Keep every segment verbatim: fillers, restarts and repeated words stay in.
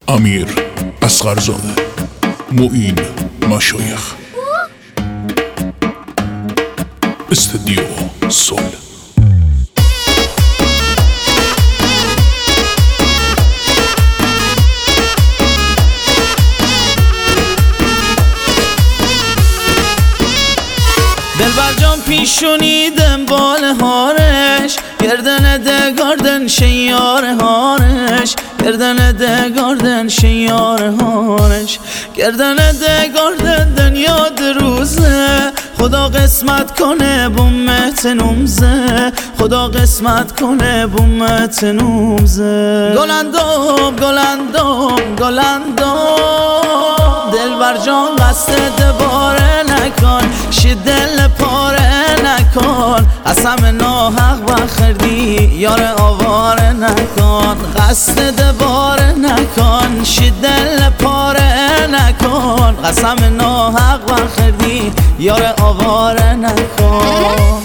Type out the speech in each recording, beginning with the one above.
امیر اصغرزاده، معین مشایخ، استودیو سول. دلبر جان پیشونی دنبال هارش، گردن دگاردن شیار هارش، گردن دگاردن شیار هارش، گردن دگاردن دنیا دروزه. خدا قسمت کنه بومت نومزه، خدا قسمت کنه بومت نومزه. گلندم گلندم گلندم، دلبر جان قصد دباره نکن، شی دل پاره نکن، از همه ناحق بخردی یار آواره نکن. قصد دباره نکن، شی دل پاره نکن، قسم ناحق بخردی یار آواره نکن.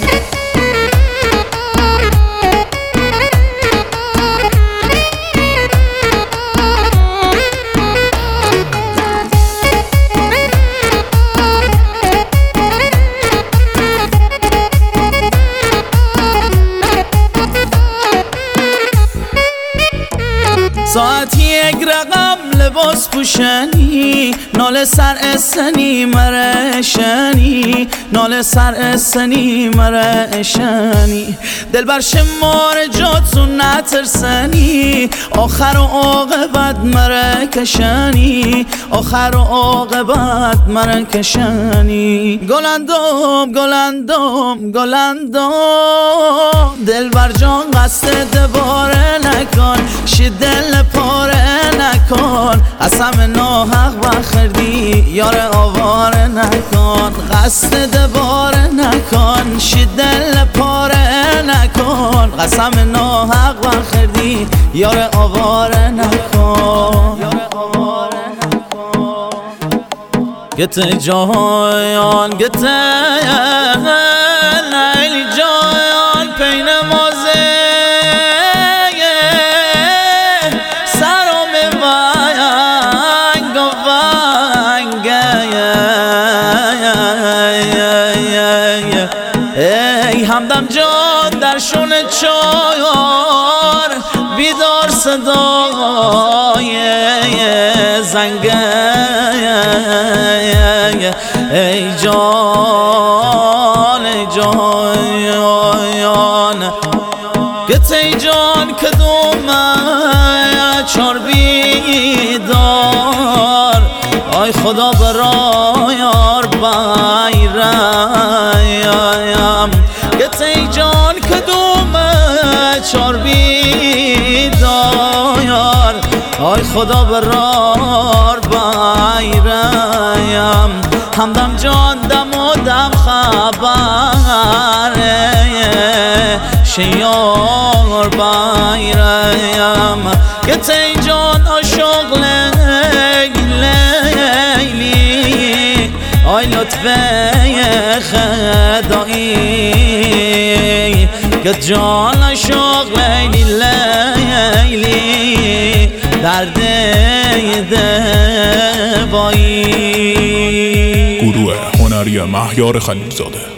ساعتی یک رقم لباس پوشنی، نال سر اسنی مرشنی، نال سر اسنی مرشنی. دلبر شمار جاتون نترسنی، آخر و عاقبت مرکشنی، آخر و عاقبت مرکشنی. گلندم گلندم گلندم، دلبر جان قصد دباره نکن، شی دل پاره نکن، از همه ناحق بخردی یار آواره نکن. قصد دباره نکن، شی دل پاره نکن، قسم ناحق بخردی یار آواره نکن. گته جایان گته لیلی جایان پین مازه، سرام ونگ و ونگه. ای همدم جان در شون چایار، بیدار صدای زنگه. ای جان ای جان گت ای جان کدوم چار بیدار، آی خدا برایار بایرایم. گت ای جان کدوم چار بیدار، آی خدا برار بایرایم. همدم جان دم و دم خبره، شیار بایرایم. گت ای جان عاشق لیلی، آی لطفه خدایی. گت جان عاشق لیلی لیلی، درد دوایی. گروه هنری مهیار خلیلزاده.